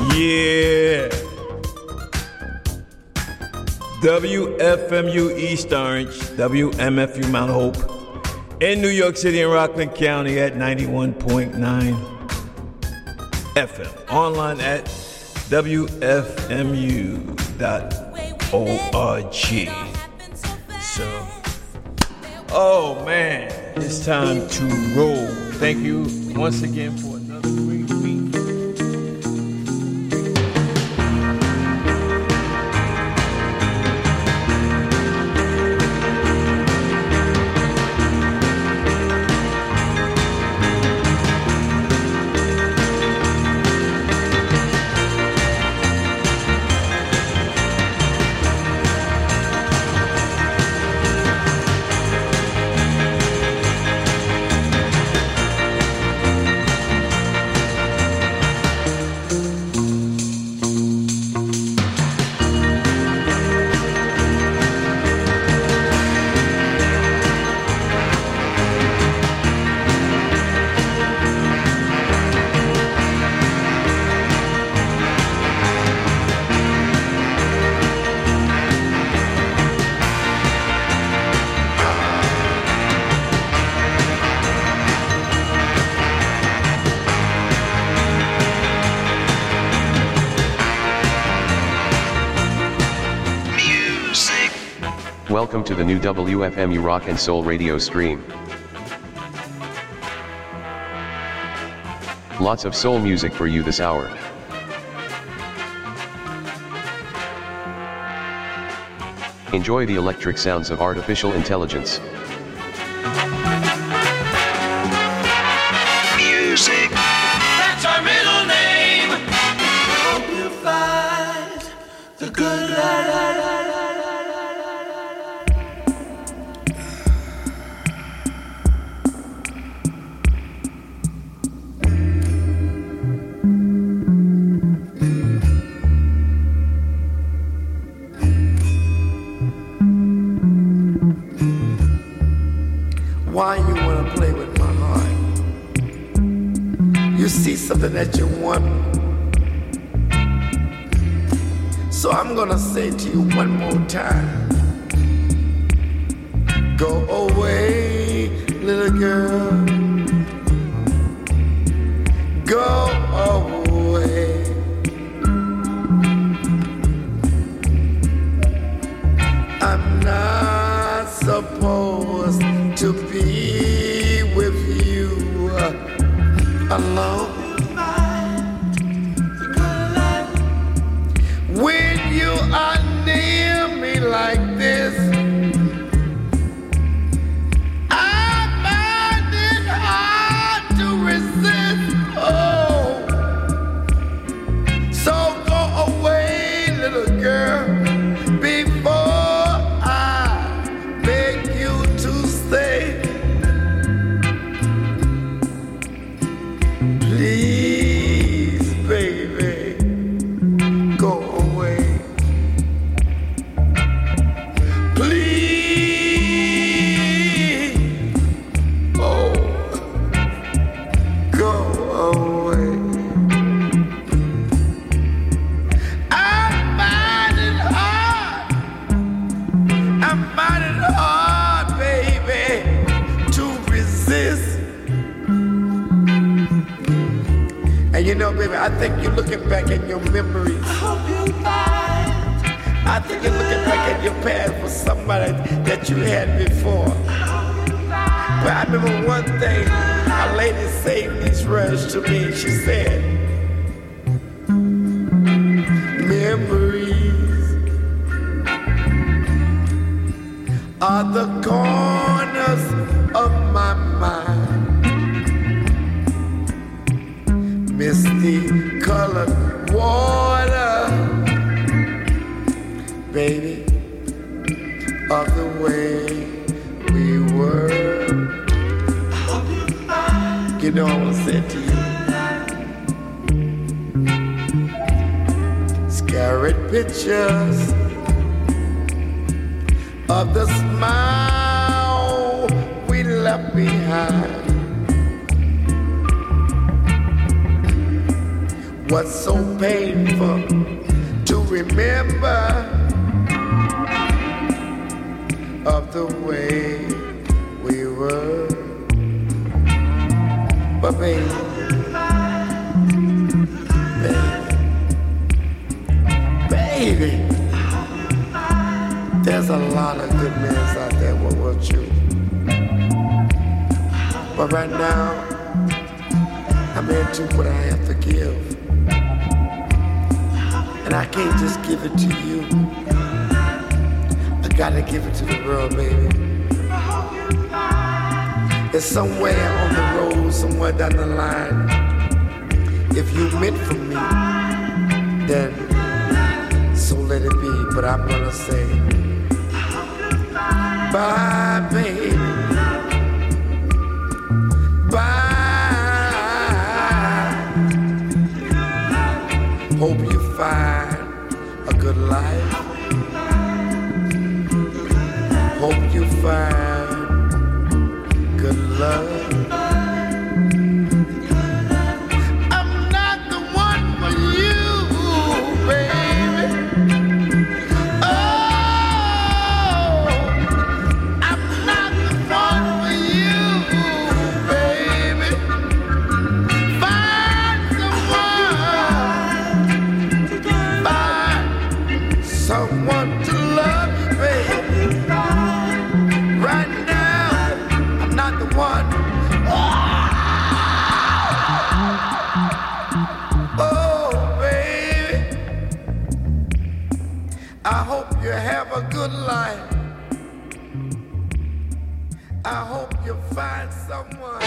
Yeah. WFMU East Orange, WMFU Mount Hope, in New York City and Rockland County at 91.9 FM. Online at WFMU.org. So, oh man, it's time to roll. Thank you once again for another great week. Welcome to the new WFMU Rock and Soul radio stream. Lots of soul music for you this hour. Enjoy the electric sounds of artificial intelligence. Music. That's our middle name. Hope you find the good light. Why you wanna play with my heart? You see something that you want. So I'm gonna say to you one more time. Go away, little girl. Go away. I'm not supposed to be with you alone. When you are near me like this, I find it hard to resist. Oh, so go away, little girl, before I beg you to stay. Please, baby, go away. Please, oh, go away. I find it hard, baby, to resist. And you know, baby, I think you're looking back at your memories. I think you're looking back at your past for somebody that you had before. But I remember one thing, a lady sang these words to me. She said, memories are the corners of my mind. Misty colored water, baby, of the way we were. You know I want to say to you, scary pictures of the smile we left behind. What's so painful to remember of the way we were? But baby, there's a lot of good men out there, what will you? But right now, I'm into what I have to give. And I can't just give it to you. I gotta give it to the world, baby. It's somewhere on the road, somewhere down the line. If you meant for me, then so let it be. But I'm gonna say, bye, baby. Bye. Hope you find a good life. Hope you find good love. I'm not the one for you, baby. Oh, I'm not the one for you, baby. Find someone to love you, baby. Right now, I'm not the one. Oh, baby, I hope you have a good life. I hope you find someone.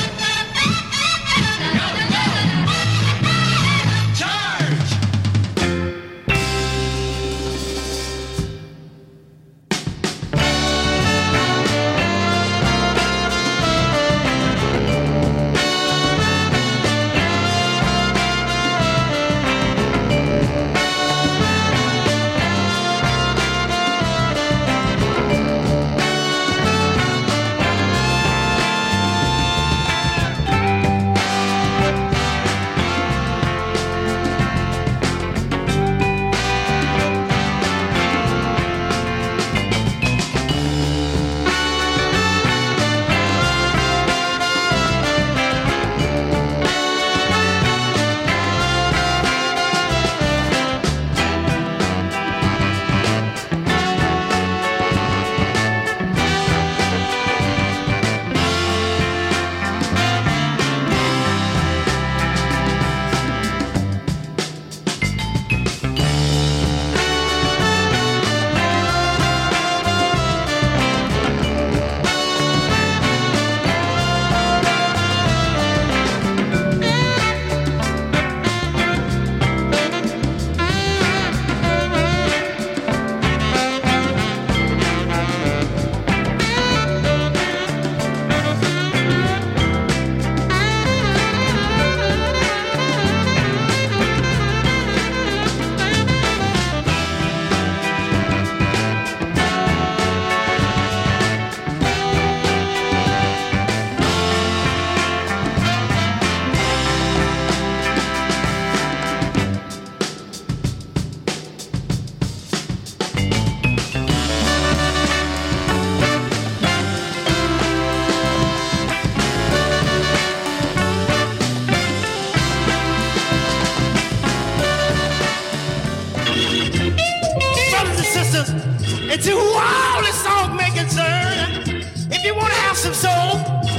And to all the song may concern, if you want to have some soul,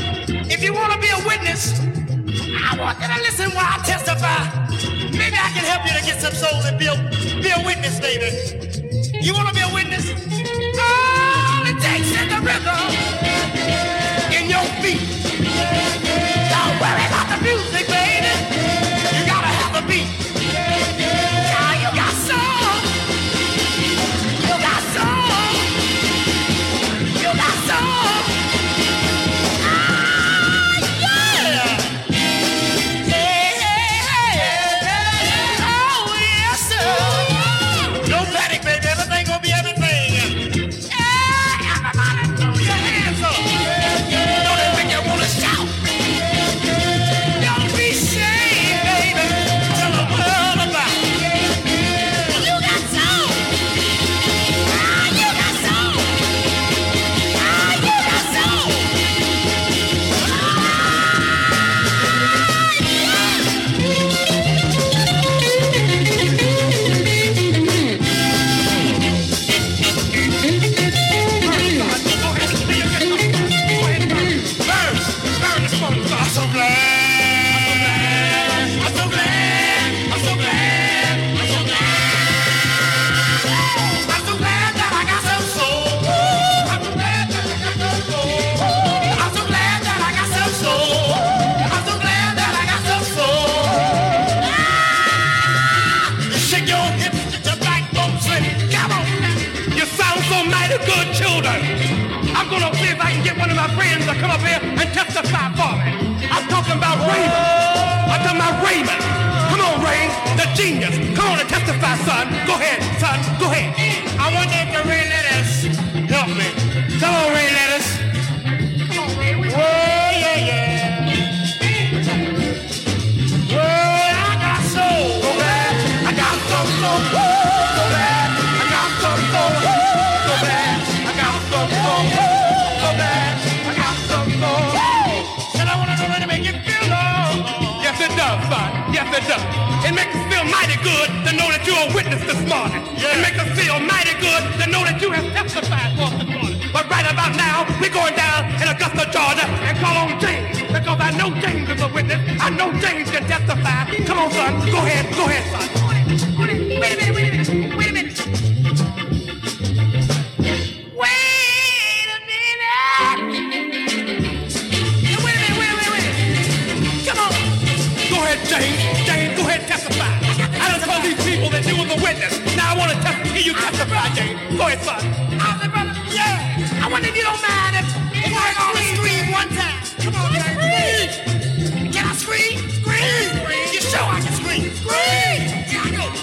if you want to be a witness, I want you to listen while I testify. Maybe I can help you to get some soul and be a witness, baby. You want to be a witness? All it takes is the rhythm in your feet. Don't worry about the music, baby. You gotta have a beat. Now you got soul. You got soul. You got soul. Ah, yeah. Oh, yes, sir. Don't panic, baby. Everything gonna be everything. Yeah, everybody throw your hands. to come up here and testify for me. I'm talking about Raymond. I'm talking about Raymond. Come on, Ray, the genius. Come on and testify, son. Go ahead, son. Go ahead. I want that to Ray Lettuce help me. Come on, Ray Lettuce. Come on, Ray. Whoa, yeah, yeah. Whoa, I got soul. Go back. I got some soul. Go back. I got some soul. Go back. I got some soul. Go back. I got some soul. And I want to know how to make it feel love. Yes, it does, son. Yes, it does. It makes us feel mighty good to know that you're a witness this morning. It makes us feel mighty good to know that you have testified for us this morning. But right about now, we're going down in Augusta, Georgia, and call on James, because I know James is a witness. I know James can testify. Come on, son. Go ahead, son. Wait a minute. Come on. Go ahead, James, go ahead and testify. I done told these people that you was a witness. Now I want to hear you testify, James. Go ahead, son. Brother. Yeah. I wonder if you don't mind if I scream one time. Come on, James. Can I scream? Scream. You sure I can scream? Scream. Yeah, I know.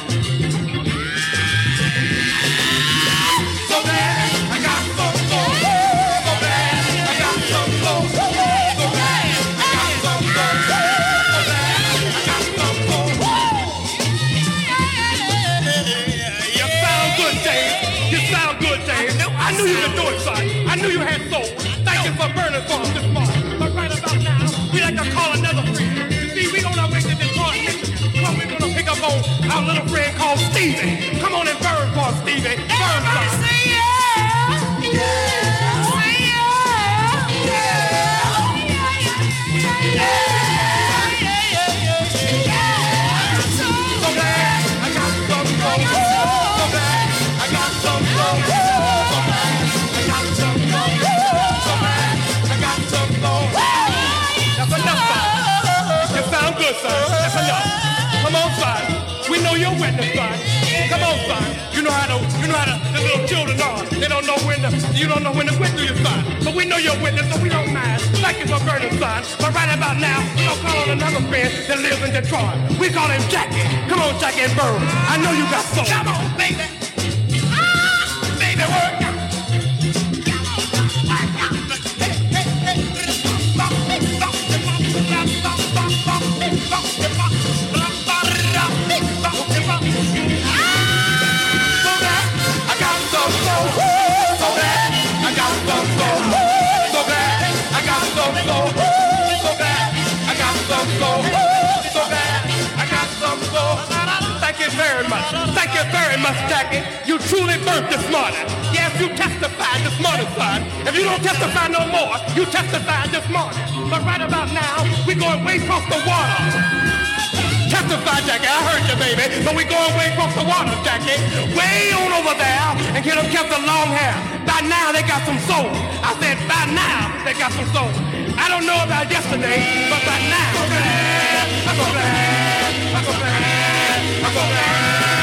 So bad, I got some soul. So bad, I got some soul. So bad, I got some soul. So bad, I got some soul. You sound good, James. You sound good, James. I knew you could do it, son. I knew you had soul. Thank you for burning for us this morning. But right about now, we like to call another friend. You see, we on our way to Detroit, Michigan. Well, we're gonna pick up on our little friend called Stevie. Come on and burn for us, Stevie. Burn, son. Say yeah. Yeah. Say yeah. Yeah. So glad I got some soul. So glad I got some soul. So glad I got some soul. So glad I got some soul. That's enough, son. You sound good, son. That's enough. Come on, son. We know you're witness, son. Come on, son. You know how the little children are. They don't know you don't know when to quit, do you, son? But we know you're witness, so we don't mind. Thank you for burning, son. But right about now, we're gonna call on another friend that lives in Detroit. We call him Jackie. Come on, Jackie and Burn. I know you got soul. Come on, baby. Baby, work. Thank you very much, Jackie. You truly burnt this morning. Yes, you testified this morning, son. If you don't testify no more, you testified this morning. But right about now, we're going way across the water. Testify, Jackie. I heard you, baby. But we're going way across the water, Jackie. Way on over there and get them kept the long hair. By now, they got some soul. I said, by now, they got some soul. I don't know about yesterday, but by now. I'm so glad. I'm so glad. I'm so glad. I'm so glad.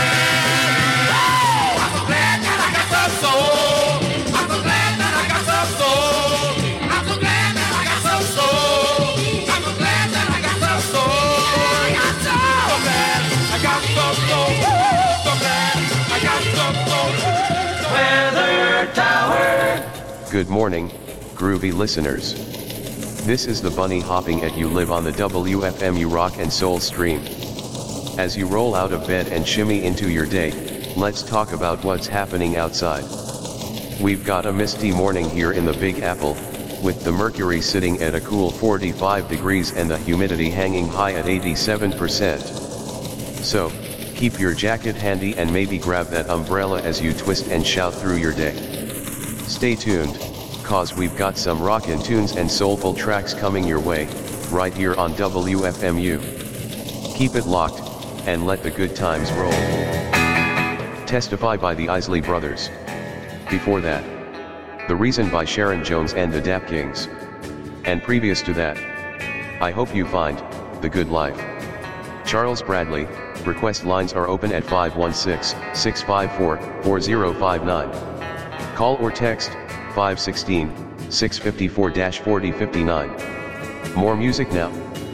I'm so glad that I got some soul. I'm so glad that I got some soul. I'm so glad that I got some soul. I'm so glad that I got some soul. I got some. So glad I got some soul. So glad I got some soul. Weather Tower. Good morning, groovy listeners. This is the bunny hopping at You Live on the WFMU Rock and Soul stream. As you roll out of bed and shimmy into your day, let's talk about what's happening outside. We've got a misty morning here in the Big Apple, with the mercury sitting at a cool 45 degrees and the humidity hanging high at 87%. So, keep your jacket handy and maybe grab that umbrella as you twist and shout through your day. Stay tuned, cause we've got some rockin' tunes and soulful tracks coming your way, right here on WFMU. Keep it locked, and let the good times roll. Testify by the Isley Brothers. Before that, The Reason by Sharon Jones and the Dap Kings. And previous to that, I Hope You Find the Good Life. Charles Bradley. Request lines are open at 516-654-4059. Call or text 516, 654-4059. More music now.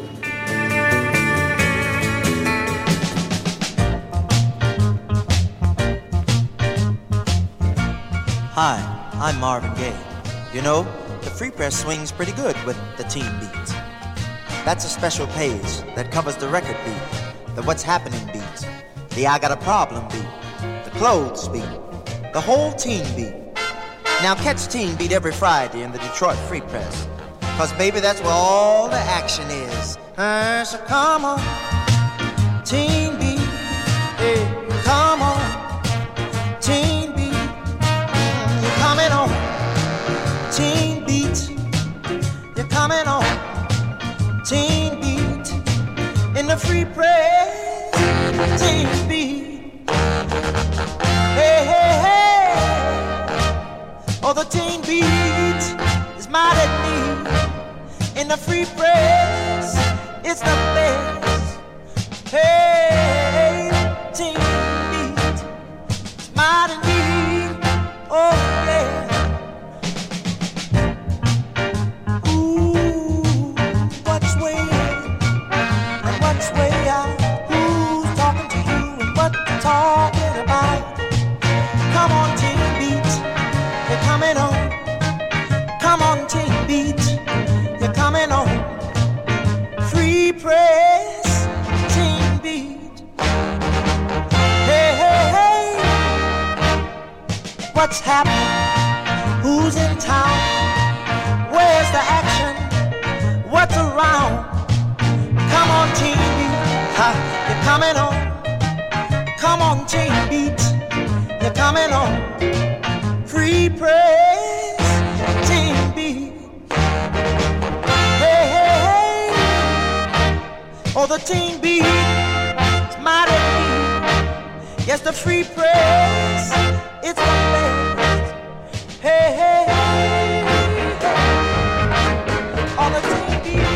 Hi, I'm Marvin Gaye. You know, the Free Press swings pretty good with the teen beats. That's a special page that covers the record beat, the what's happening beats, the I got a problem beat, the clothes beat, the whole teen beat. Now catch Teen Beat every Friday in the Detroit Free Press, 'cause baby, that's where all the action is. So come on, Teen Beat, hey, come on, Teen Beat, you're coming on, Teen Beat, you're coming on, Teen Beat, in the Free Press, Teen Beat, hey, hey, hey, oh, the Teen Beat is mighty neat, in the Free Press, it's the best, hey, Teen Beat, it's mighty neat, oh, yeah. Talking about, come on, Teen Beat, you're coming on. Come on, Teen Beat, you're coming on. Free Press, Teen Beat. Hey, hey, hey, what's happening? Who's in town? Where's the action? What's around? Come on, Teen Beat, ha, you're coming on. Come on, Teen Beat, you're coming on. Free Press, Teen Beat. Hey, hey, hey, oh, the Teen Beat is mighty neat. Yes, the Free Press, it's the best. Hey, hey, hey, oh, the Teen Beat.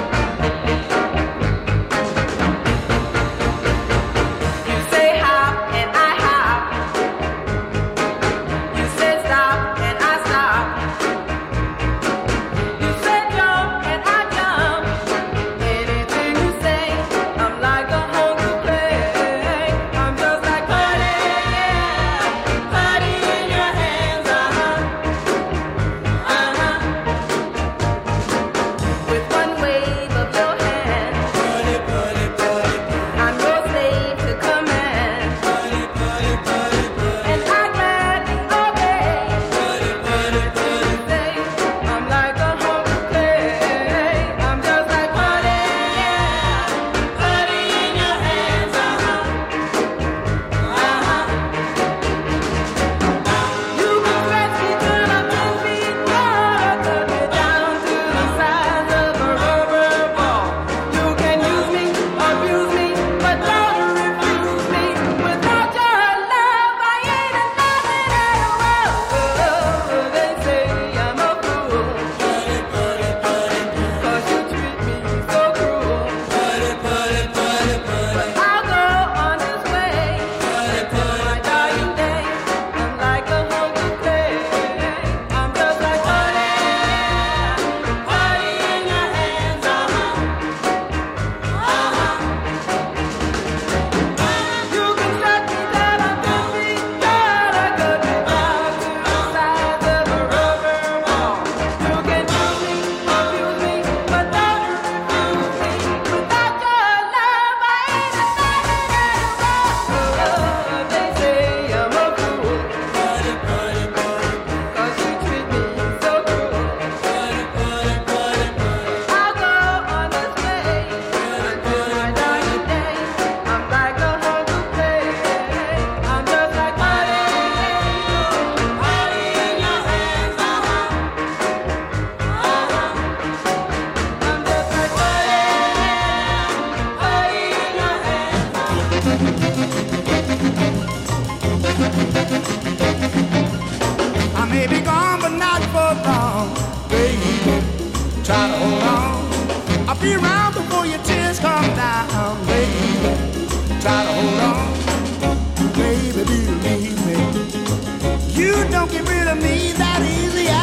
be around before your tears come down, baby. Try to hold on, baby, believe me. You don't get rid of me that easy.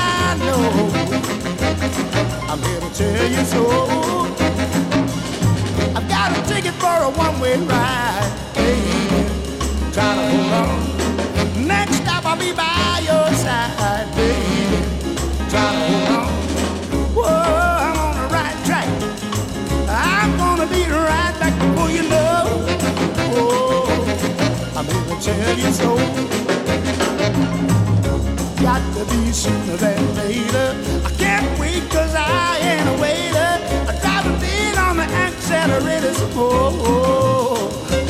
tell you so. I've got a ticket for a one-way ride, baby. Try to hold on. Next stop I'll be by your side, baby. Try to hold on. Whoa, I'm on the right track. I'm gonna be right back before you know. Oh, I'm here to tell you so. Got to be sooner than later. I can't wait 'cause I ain't a waiter. I drive a beat on the accelerator. Oh,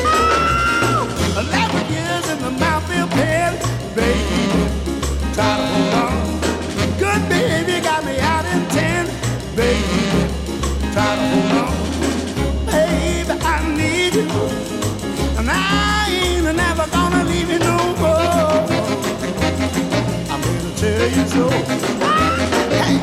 11 years in the Mountfield pen, baby. Try to hold on. Good behavior got me out in 10, baby. Try to hold on. Baby, I need you, and I ain't never gonna leave you no more. I'm here to tell you so. Hey.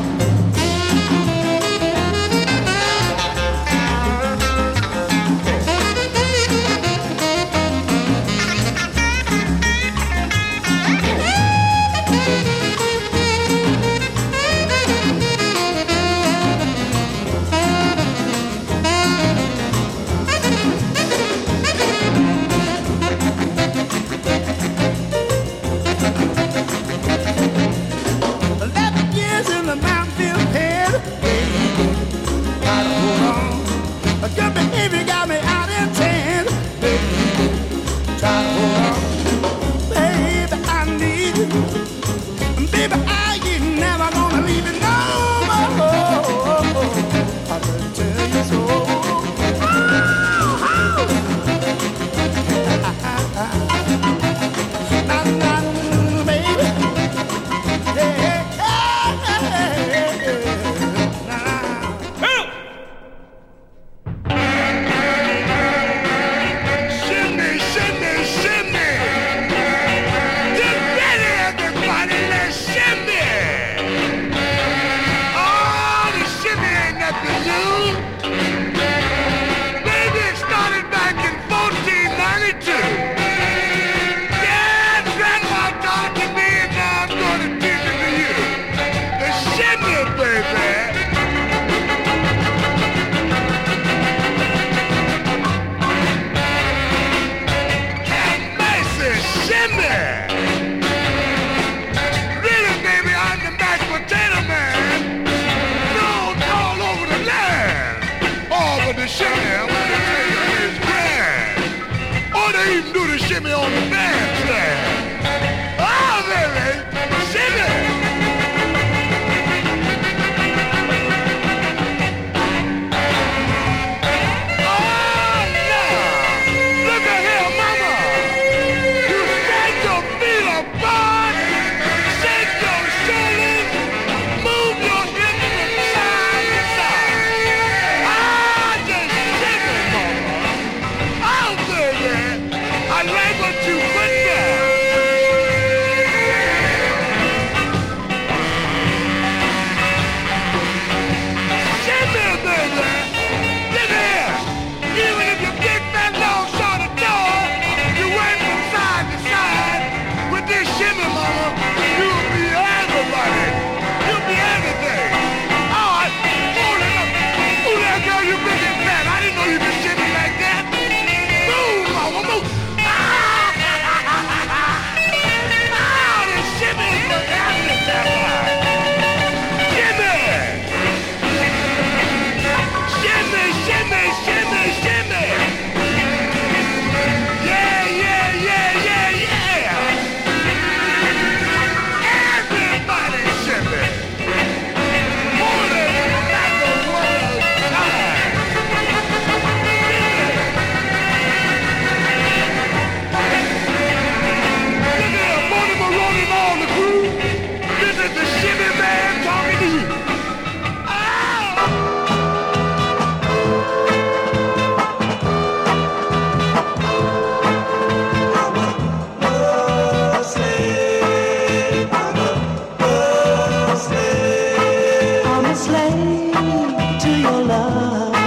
Good behavior got me out in 10, baby. Try to hold on. Baby, I need you. Baby, I ain't never gonna leave you no more. I better tell you so. Baby. Yeah. Shimmy on the bandstand. Oh, baby, shimmy. Oh, no. Look at here, mama. You shake your feet apart, shake your shoulders, move your hips from side to side. Ah, just shimmy, mama. Oh, baby. I like what you put there. Shimmy, baby. Look here. Even if your big fat long short of door, you went from side to side. With this shimmy, mama, you'll be everybody. You'll be everything. All right. Hold it up. Ooh, that girl, you big and fat. I didn't know you could shimmy like that. Move, mama, move. Shimmy is what happens that way. Shimmy! Shimmy, shimmy, shimmy, shimmy! Yeah, yeah, yeah, yeah, yeah! Everybody shimmy! Hold it like a world time! Look at him, Money Maroney on the crew. This is the shimmy man talking to you. I'm a slave to your love.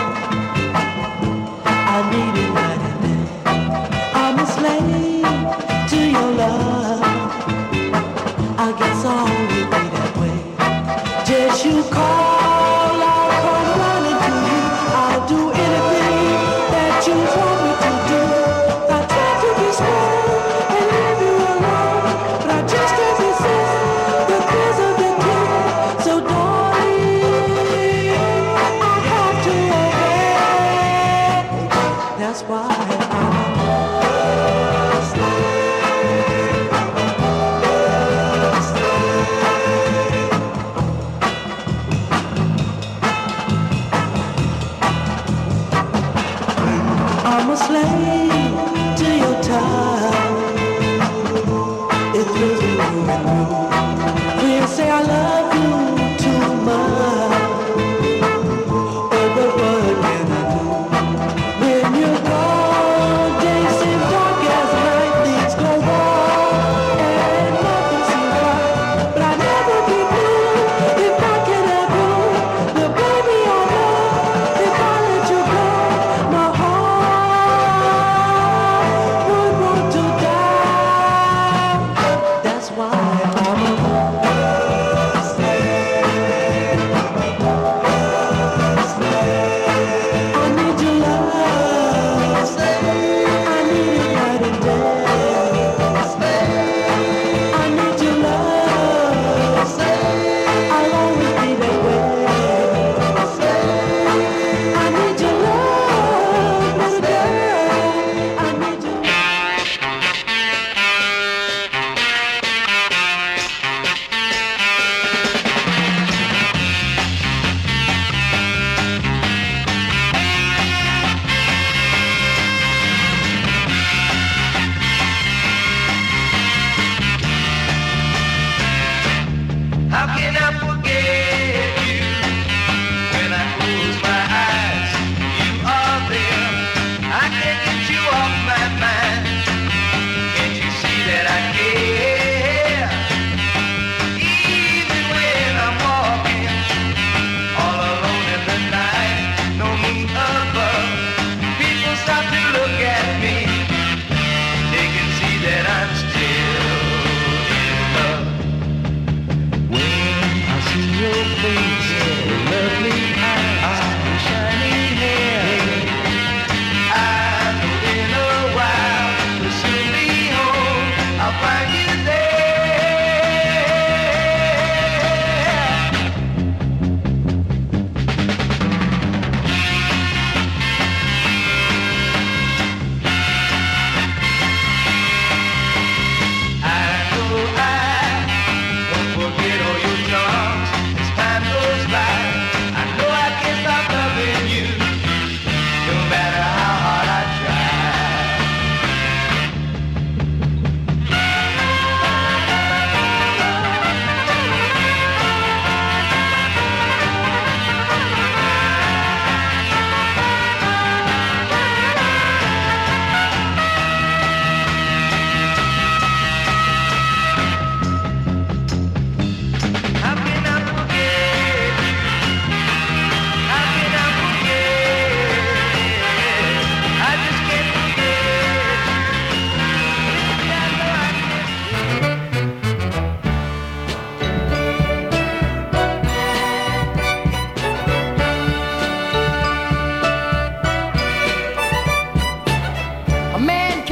I need it right in there. I'm a slave to your love. I guess I'll always be that way. Just you call, I'll call.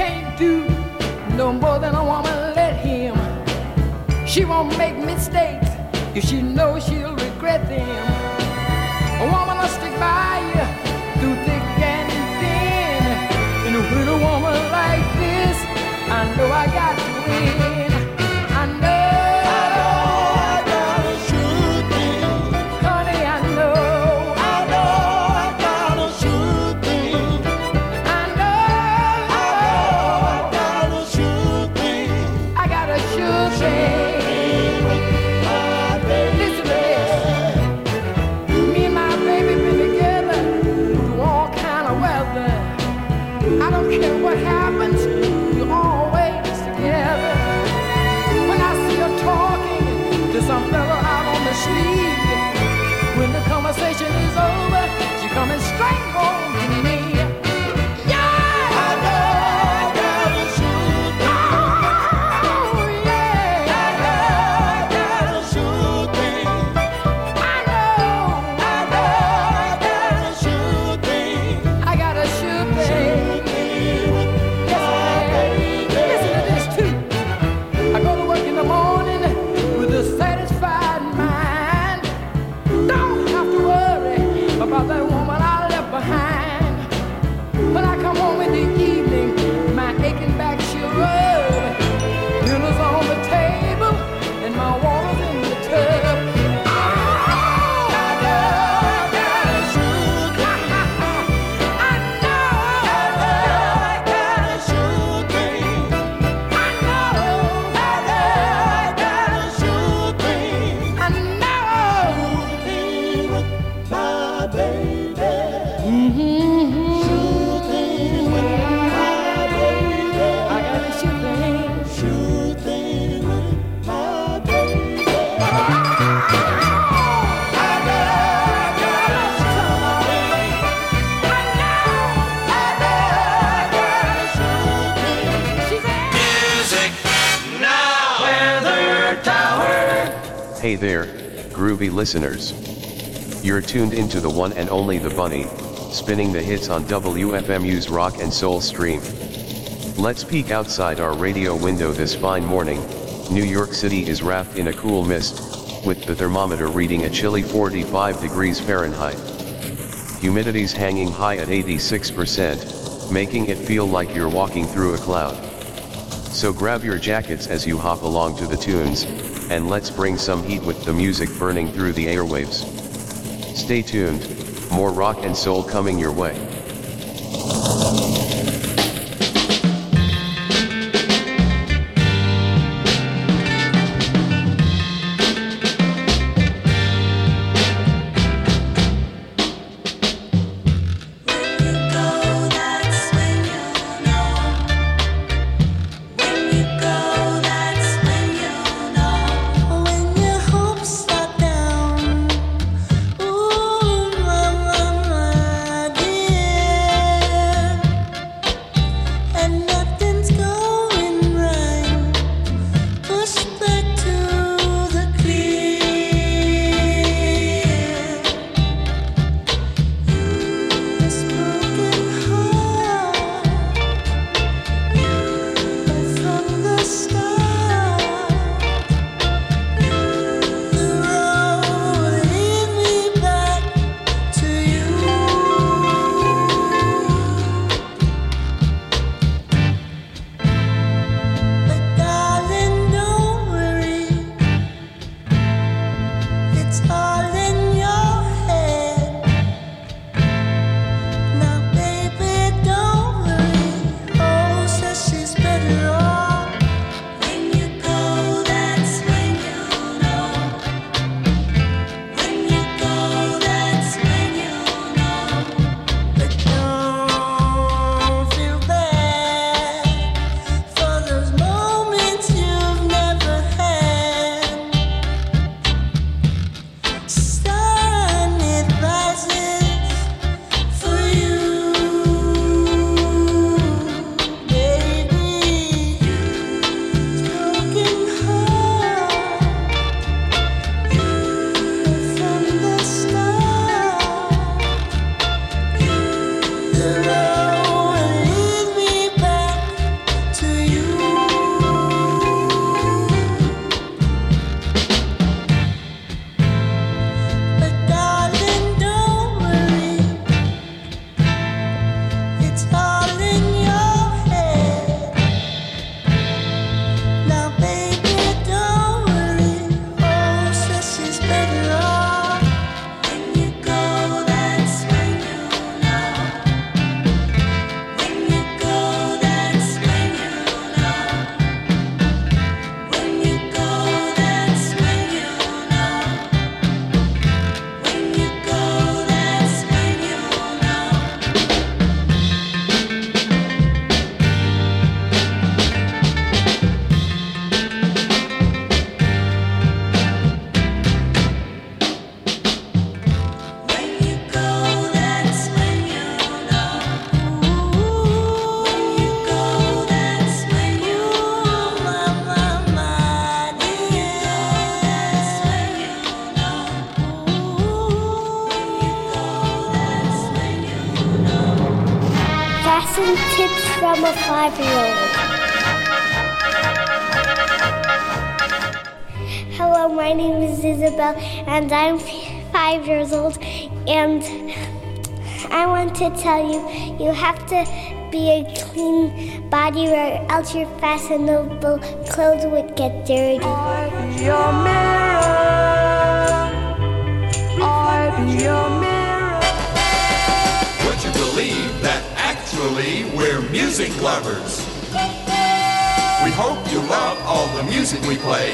can't do no more than a woman let him. She won't make mistakes if she knows she'll regret them. A woman will stick by you through thick and thin. And with a woman like this, I know I got to win. I know I got a sure thing. Honey, I know I got a sure thing. I know I got a sure thing. I got a sure thing. I don't care what happens, you're always together. When I see her talking to some fella out on the street, when the conversation is over, she's coming straight home to me. Yeah, I know I got a sure thing. Oh, yeah, I know I got a sure thing. I know I got a sure thing. I got a sure thing. About that woman I left behind. When I come home in the evening, my aching back she'll rub. Dinner's on the table and my water's in the tub. Oh, I got a sure thing. I know I got a sure thing. I know I got a sure thing. I know. Hey there, groovy listeners. You're tuned into the one and only The Bunny, spinning the hits on WFMU's Rock and Soul stream. Let's peek outside our radio window this fine morning. New York City is wrapped in a cool mist, with the thermometer reading a chilly 45 degrees Fahrenheit. Humidity's hanging high at 86%, making it feel like you're walking through a cloud. So grab your jackets as you hop along to the tunes, and let's bring some heat with the music burning through the airwaves. Stay tuned, more rock and soul coming your way. 5-year-old. Hello, my name is Isabel, and I'm 5 years old, and I want to tell you, you have to be a clean body or else your fashionable clothes would get dirty. I be your mirror. I be your mirror. Would you believe that actually we're music lovers? We hope you love all the music we play.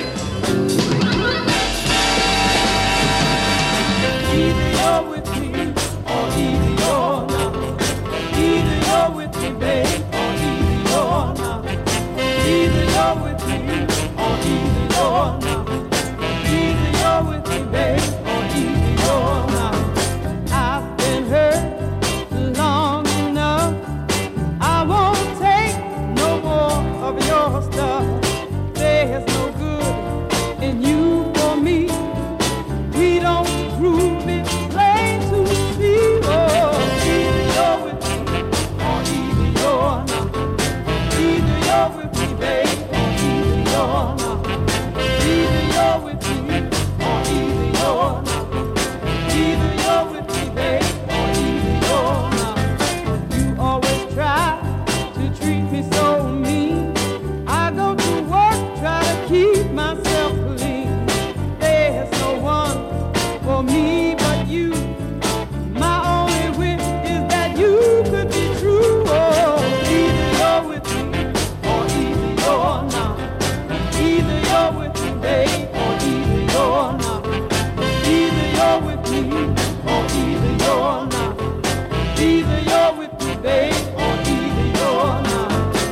Either you're with me or either you're not. Either you're with me, babe, or either you're not. Either you're with me or either you're not. Either you're with me, babe, or either you're not. I've been hurt long enough. I won't take no more of your stuff. There's no good in you for me. We don't prove it plain to see. Oh, either you're with me or either you're not. Either you're with me, babe, or either you're not. Either you're with me or either you're not. Either you're with me, babe, or either you're not. You always try to treat me so mean. I go to work, try to keep myself clean. There's no one for me but you. My only wish is that you could be true. Oh, either you're with me or either you're not. Either you're with me, babe, or either you're not. Either you're with me or either you're not. Either you're with me, babe, or either you're not.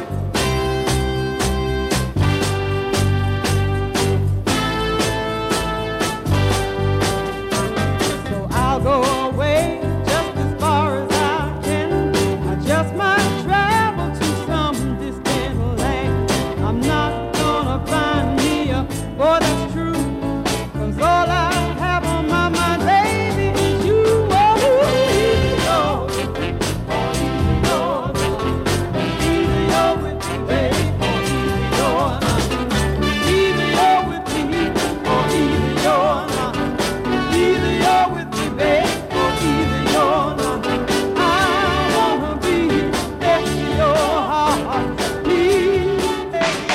So I'll go away just as far as I can. I just might travel to some distant land. I'm not gonna find me a boy that's true, 'cause all I have on my mind, baby, is you. Oh, either you're with me or either you're not. Either you're with me, babe, or either you're not. Either you're with me or either you're not. Either you're with me, babe, or either you're not. I wanna be next to your heart, please.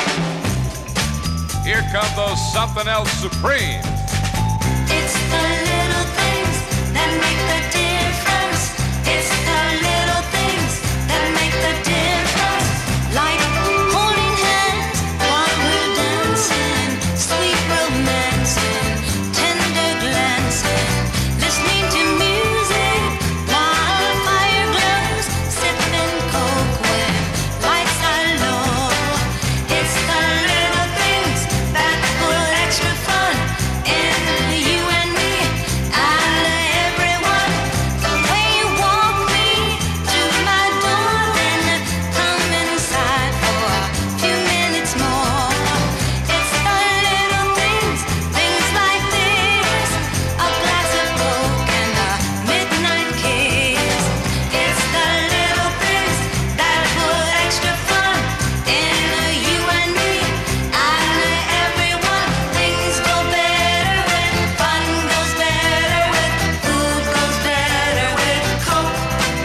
Here come those something else supreme. It's the little things that make the difference. It's the little things that make the difference. Like holding hands while we're dancing, sweet romancing, tender glancing, listening to music while fire glows, sipping coke when lights are low. It's the little things that put extra fun in you and me and everyone. The way you walk me to my door, then come inside for a few minutes more. It's the little things, things like this, a glass of Coke and a midnight kiss. It's the little things that put extra fun in you and me and everyone. Things go better when fun goes better, with food goes better with Coke.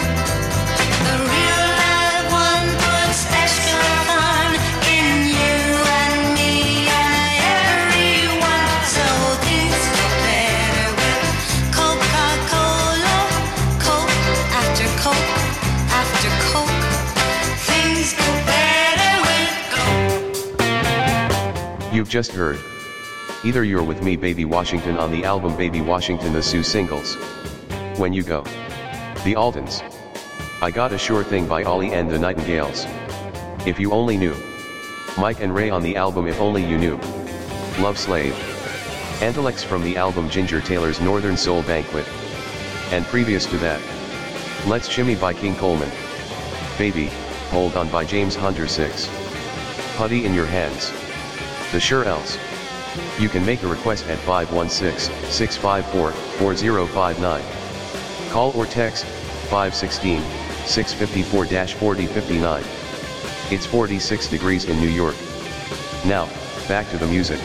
The real live one puts extra fun in you and me and everyone. So things go better with Coca-Cola. Coke after Coke after Coke. Things go better with Coke. You've just heard Either You're With Me, Baby Washington on the album Baby Washington, the Sue Singles. When You Go. The Altons. I Got a Sure Thing by Ollie and the Nightingales. If You Only Knew. Mike and Ray on the album If Only You Knew. Love Slave. Antilex from the album Ginger Taylor's Northern Soul Banquet. And previous to that, Let's Shimmy by King Coleman. Baby, Hold On by James Hunter 6. Putty in Your Hands. The Sure Else. You can make a request at 516-654-4059. Call or text 516-654-4059. It's 46 degrees in New York. Now, back to the music.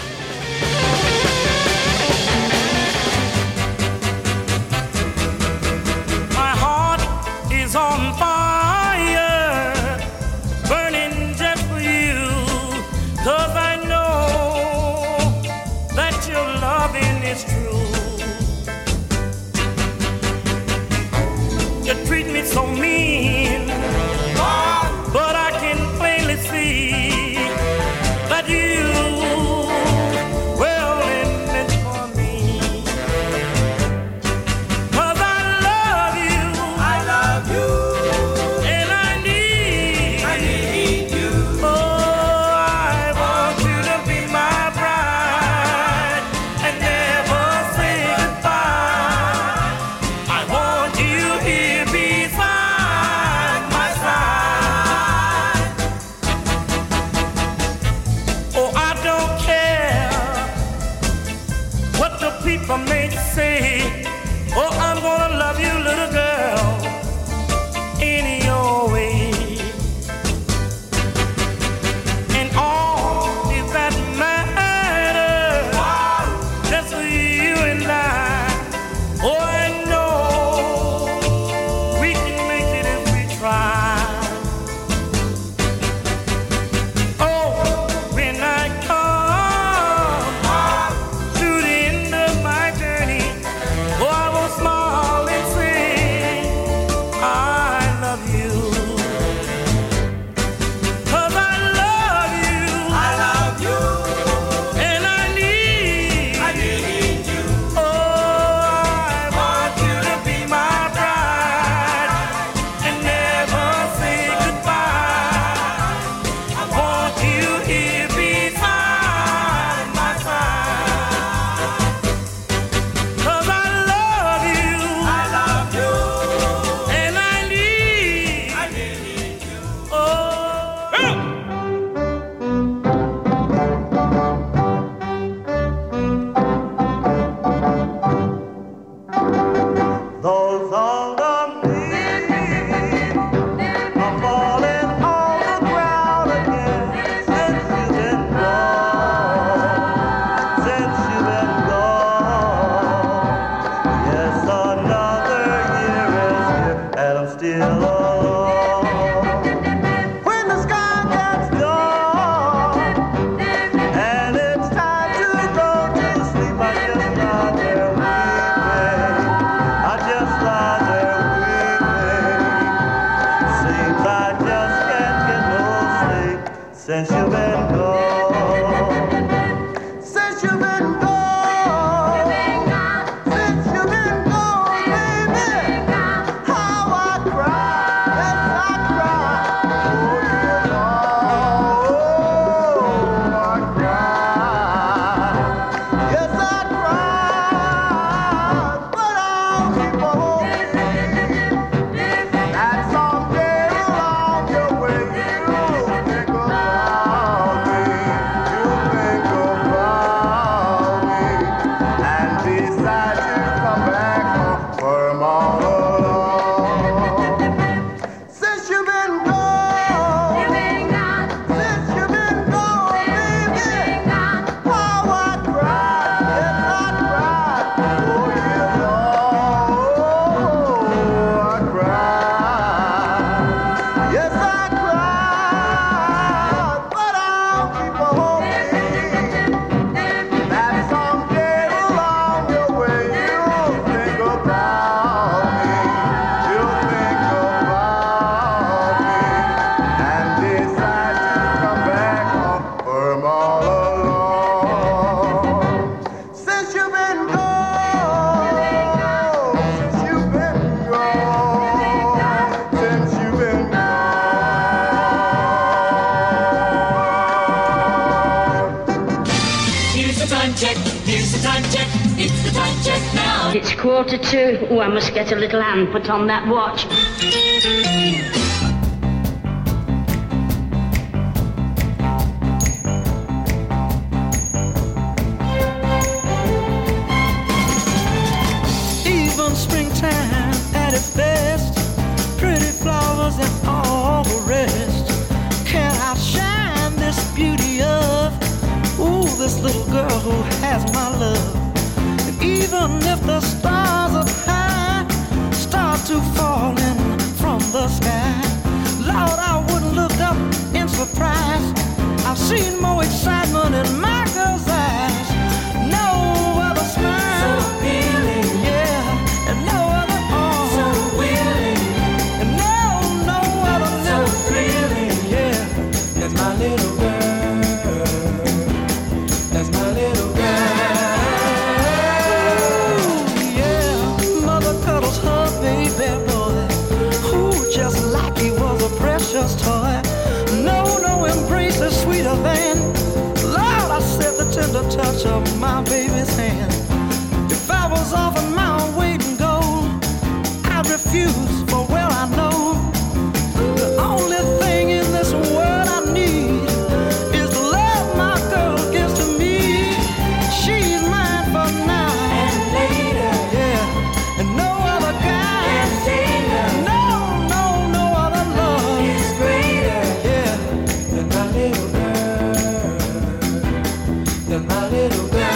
My heart is on fire, burning just for you, 'cause I know that your loving is true. You treat me so mean, but I can plainly see that you well meant for me. 'Cause I love you, and I need you. Oh, I want you to be my bride and never say goodbye. I want you here beside my side. Oh, I don't care what the people may say. Oh, I'm gonna love you, little girl, in your way. And all that matters, just for you and I. Oh, I know we can make it if we try. Oh, when I come to the end of my journey, oh, I will smile and say, I love you. 'Cause I love you, and I need you. Oh, I want you to be my bride and never say goodbye. I want you here beside my side. 'Cause I love you, and I need you. Oh. Those older men are falling on the ground again since you've been gone, since you've been gone. Yes, another year is here and I'm still alone. When the sky gets dark and it's time to go to sleep, I just lie there weeping. I just lie there weeping. Seems I just can't get no sleep since you've been gone. Since you've been gone. Since you've been gone, baby. How I cry, yes I cry. Oh, you know, I cry. Yes I cry, but I'll keep on hoping that someday along your way you'll think about me. You'll think about me and decide to come back home for I'm all alone. Since you've been gone, since you've been gone, baby, how I cry, yes I cry. Oh, you know, I cry. Yes I cry, but I'll keep on hoping that someday along your way you'll think about me. You'll think about me and decide to come back home for I'm all alone. Since you've been gone, since you've been gone, since you've been gone. Here's the time check, here's the time check, it's the time check now. It's 1:45. Oh, I must get a little hand put on that watch. Even springtime at its best, pretty flowers and all the rest. this beauty of, ooh, this little girl who has my love. And even if the stars up high start to falling from the sky, Lord, I wouldn't look up in surprise. I've seen more excitement in my girl's eyes. No other smile, so appealing, yeah, and no other arm, so willing, and no other so thrilling, yeah. That's my little girl. That's my little girl. Ooh, yeah, mother cuddles her baby boy, ooh, just like he was a precious toy. No embrace is sweeter than, Lord, I said the tender touch of my baby's hand. If I was offered my weight in gold, I'd refuse, for well I know the only thing in this world I need is the love my girl gives to me. She's mine for now and later, yeah, and no other guy can save her. No other love is greater, yeah, than my little girl, than my little girl.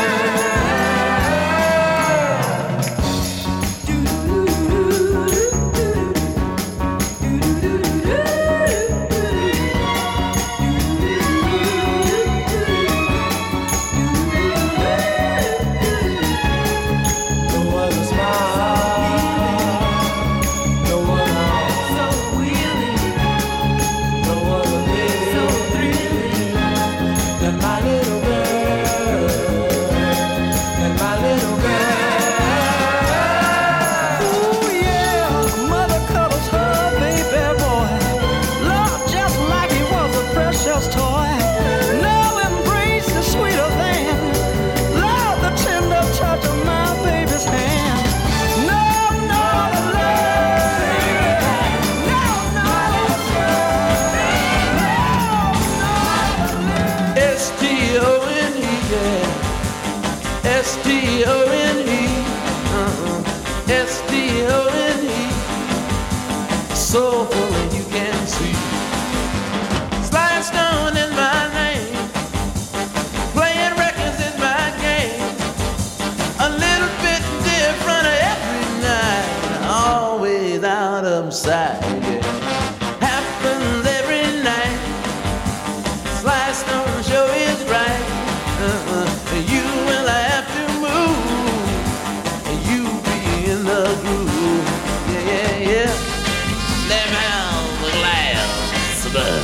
S-T-O-N-E, soulful and you can see. Slide Stone is my name, playing records is my game. A little bit different every night, always out of sight. Yeah. Happens every night. Slide Stone show is right. You will have to move, and you be in the groove. Yeah. Let me have the glass, buddy.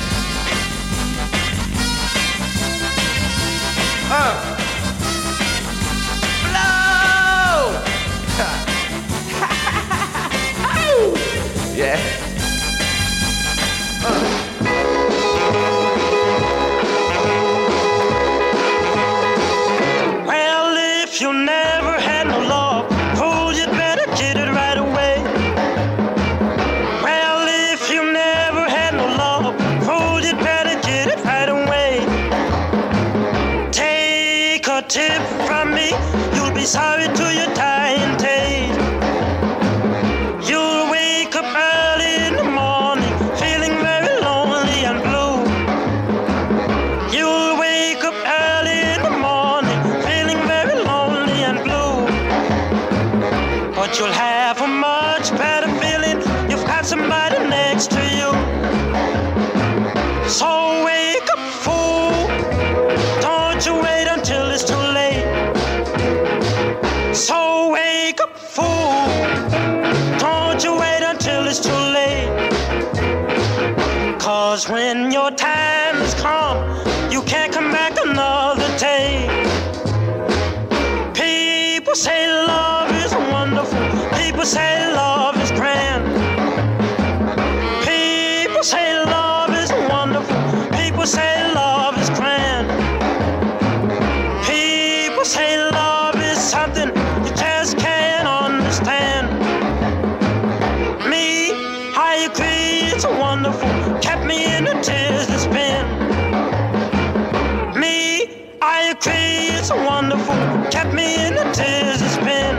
Blow! Yeah. Well, if you never had no love, fool, you'd better get it right away. Well, if you never had no love, fool, you'd better get it right away. Take a tip from me, you'll be sorry to your dying day. You'll wake up early in the morning, feeling very lonely and blue. You'll wake up early in the morning, feeling very lonely and blue. But you'll have a much better feeling, you've got somebody next to you. So wake up, fool, don't you wait until it's too late. So wake up, fool, don't you wait until it's too late. 'Cause when your time has come, you can't come back another day. People say love is wonderful, people say love is grand. People say love is wonderful, people say love is grand. People say love is something you just can't understand. Me, I agree, it's wonderful, kept me in the tears that's been. Me, I agree, it's wonderful, kept me in the tears it's been.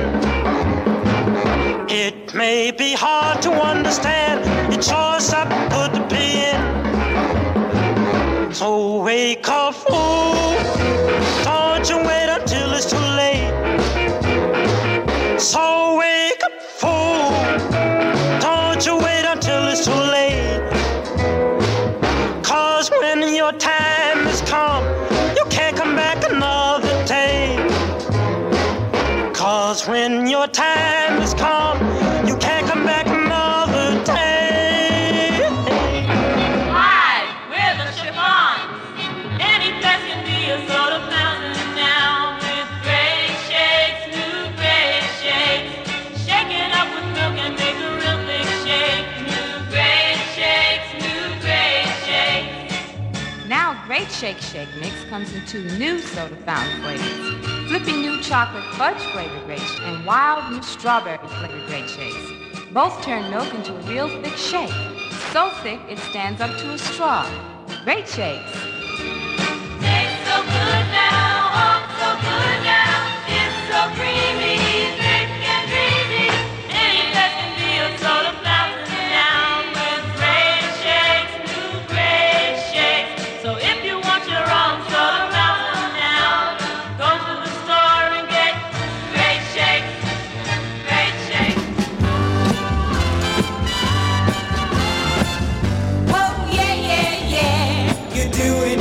It may be hard to understand, it sure is something good to be in. So wake up, fool. Don't you wait until it's too late. So wake up, fool. Don't you wait until it's too late. 'Cause when your time has come, you can't come back another day. 'Cause when your time has come, you can't come back another day. Hi, we're the Chiffons. Any place can be a sort of fountain now with great shakes, new great shakes. Shake it up with milk and make a real big shake. New great shakes, new great shakes. Now Great Shake Shake Mix comes in 2 new soda fountain flavors. Flippy new chocolate fudge flavored great and wild new strawberry flavored great shakes. Both turn milk into a real thick shake. So thick it stands up to a straw. Great shakes. Tastes so good now, oh so good now. It's so creamy, thick and dreamy. Any place can be a soda fountain now with great shakes, new great shakes. So if you want your own soda fountain now, go to the store and get great shakes, great shakes. Oh yeah, yeah, yeah. You're doing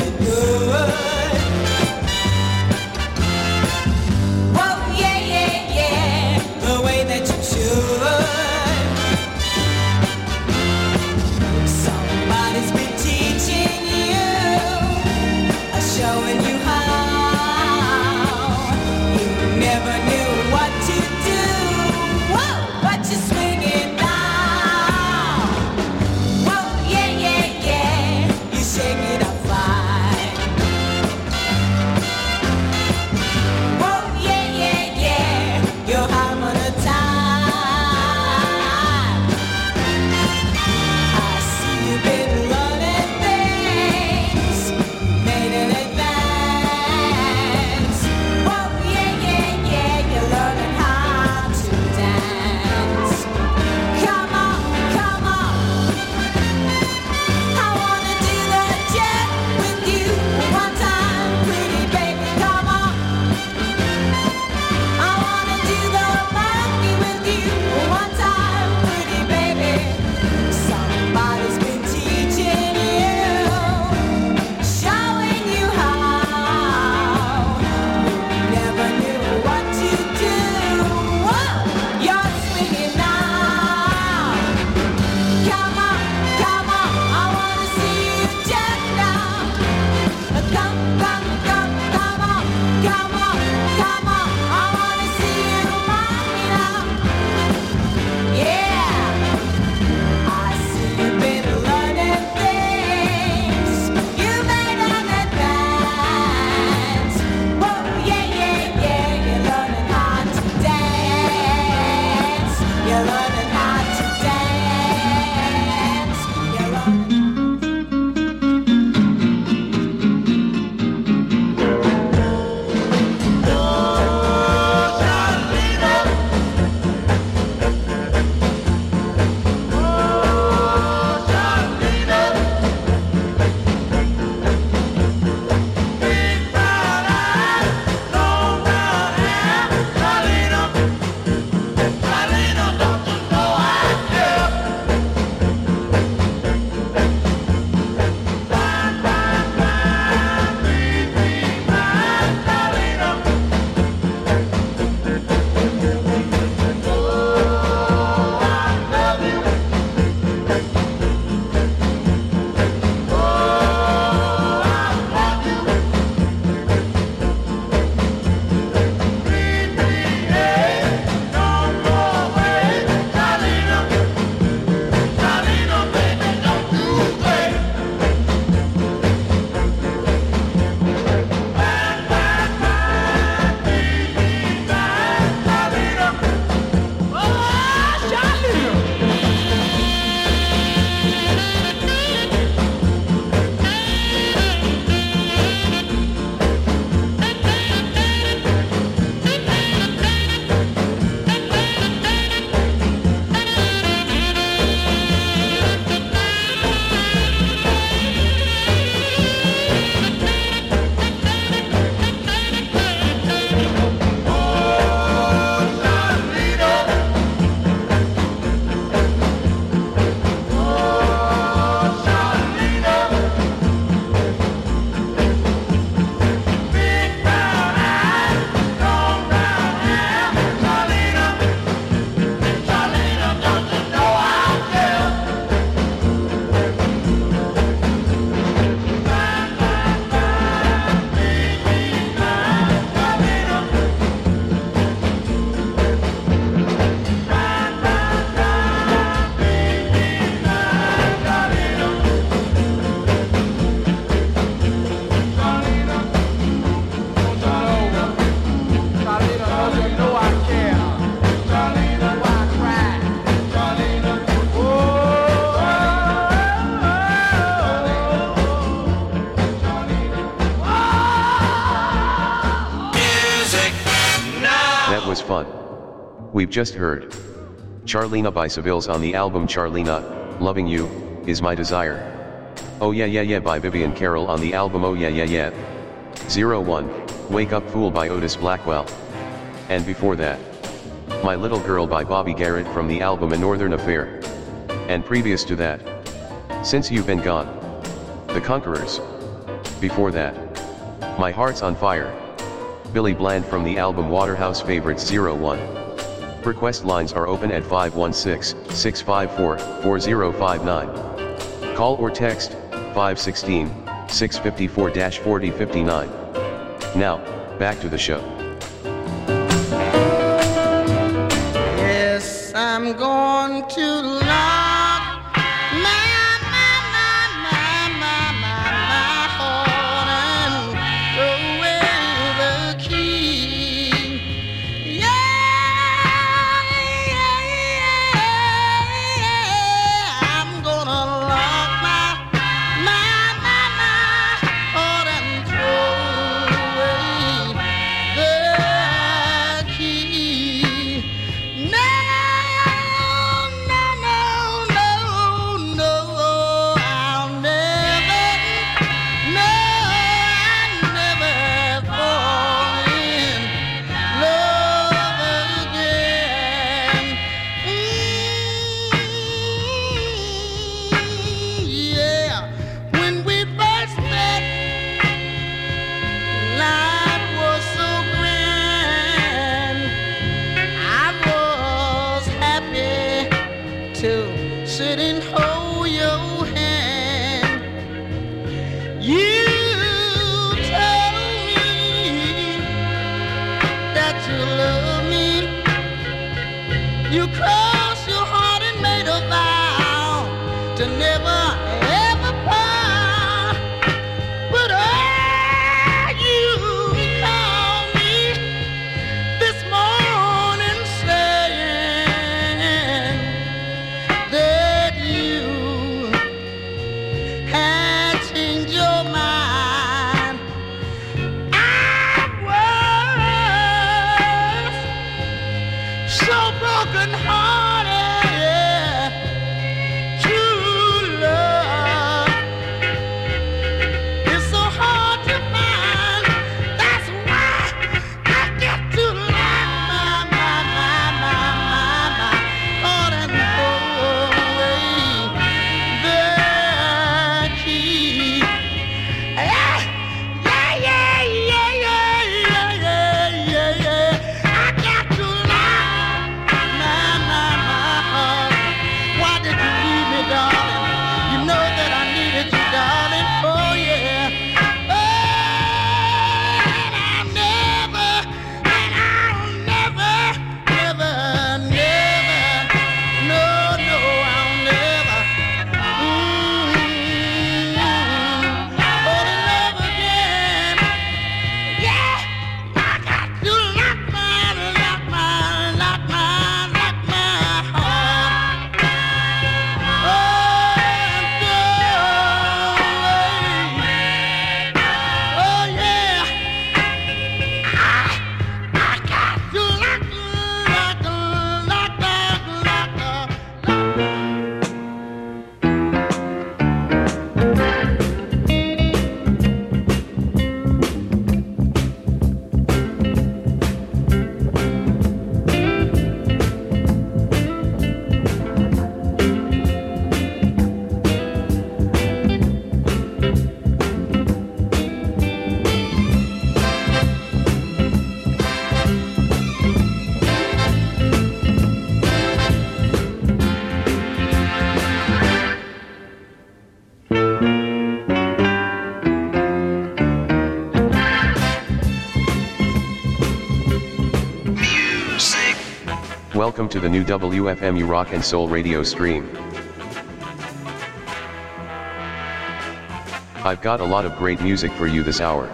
was fun. We've just heard Charlena by Seville's on the album Charlena, Loving You, Is My Desire. Oh Yeah Yeah Yeah by Vivian Carroll on the album Oh Yeah Yeah Yeah. 01, Wake Up Fool by Otis Blackwell. And before that, My Little Girl by Bobby Garrett from the album A Northern Affair. And previous to that, Since You've Been Gone, The Conquerors. Before that, My Heart's on Fire, Billy Bland from the album Waterhouse Favorites 01. Request lines are open at 516-654-4059. Call or text 516-654-4059. Now, back to the show. Yes, I'm going to lock my heart and throw away the key. Yeah, I'm gonna lock my heart and throw away the key. No, I'll never fall in love again. Yeah, when we first met, life was so grand. I was happy to sit and hold your hand. You told me that you love me. You crossed your heart and made a vow to never ever part. But you called me this morning saying that you had changed your mind. I was so broken hearted. True love is so hard to find. That's why I get to lock my heart and throw away the key. Yeah. I got to lock my heart. Why did you leave me, darling? You know that I needed you, darling. Oh yeah. And I'll never, no, I'll never fall in love again. Yeah, I got to lock my heart. Oh yeah, I got to lock. Welcome to the new WFMU Rock and Soul radio stream. I've got a lot of great music for you this hour.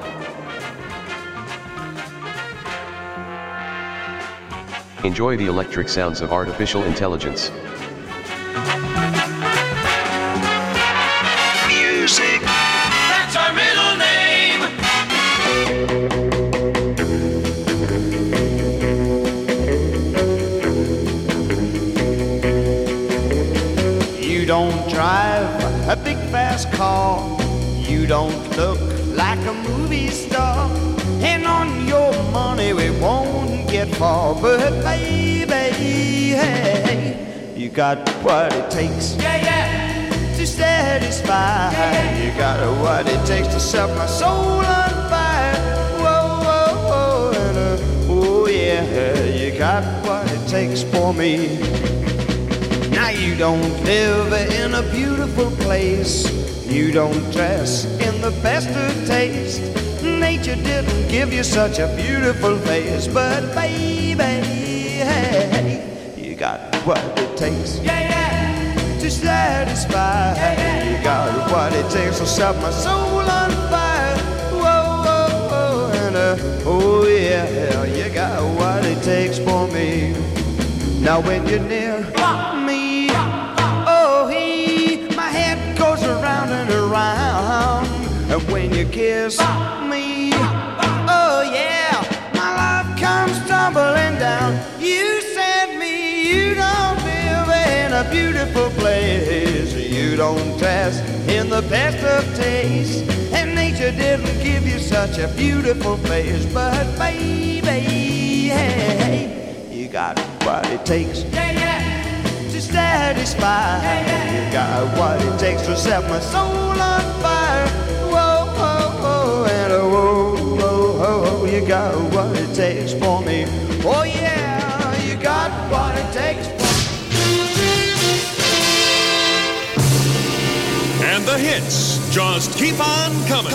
Enjoy the electric sounds of artificial intelligence. Music. That's our middle name. big fast car. You don't look like a movie star, and on your money we won't get far. But baby, hey, you got what it takes, to satisfy. You got what it takes to set my soul on fire. Whoa, whoa, whoa, and oh yeah, you got what it takes for me. Now you don't live in a beautiful place, you don't dress in the best of taste. Nature didn't give you such a beautiful face, but baby, hey, you got what it takes, to satisfy. You got what it takes to set my soul on fire. Whoa, whoa, whoa, and oh yeah, you got what it takes for me. Now when you're near me, oh hey, my head goes around and around. And when you kiss me, oh yeah, my love comes tumbling down. You said me, you don't live in a beautiful place, you don't dress in the best of taste, and nature didn't give you such a beautiful face. But baby, hey, you got what it takes, to satisfy. You got what it takes to set my soul on fire. Whoa, whoa, whoa, and whoa, whoa, whoa, you got what it takes for me. Oh yeah, you got what it takes for me. And the hits just keep on coming.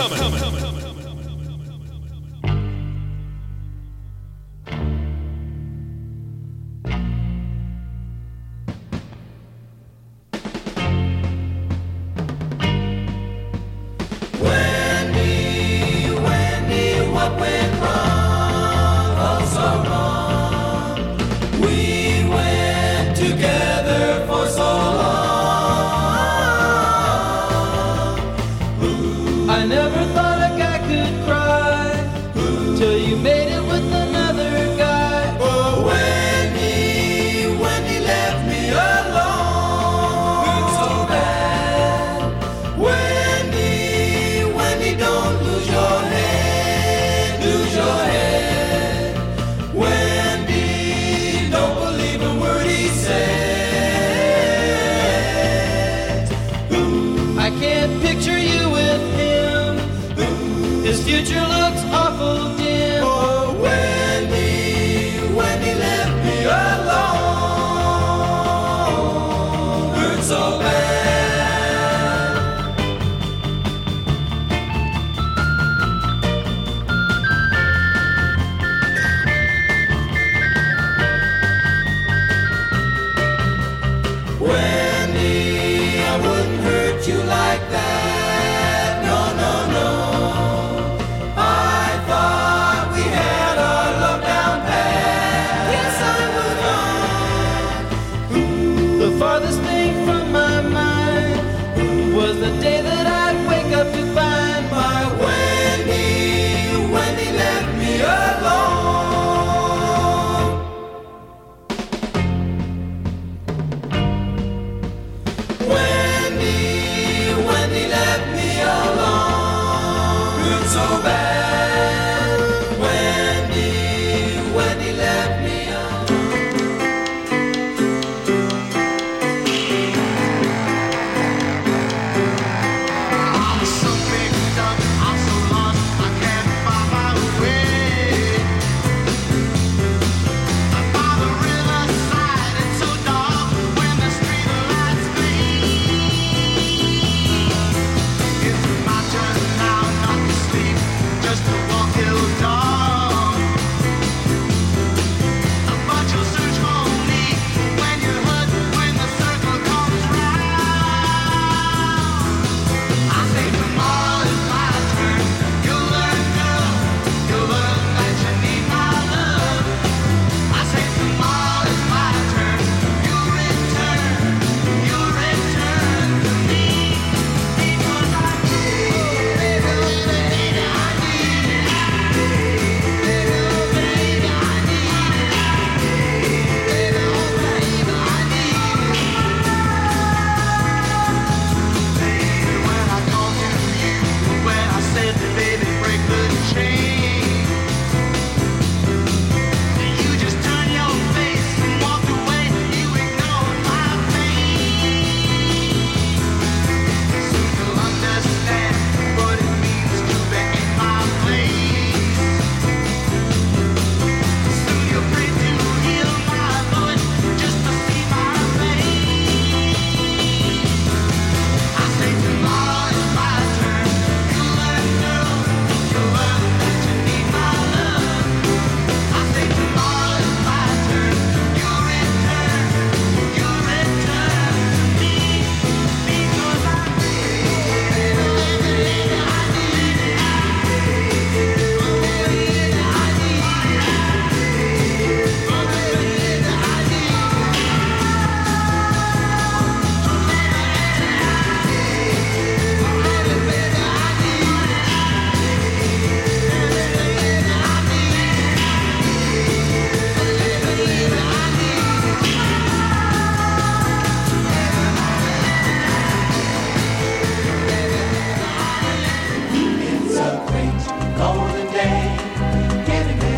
Just could change.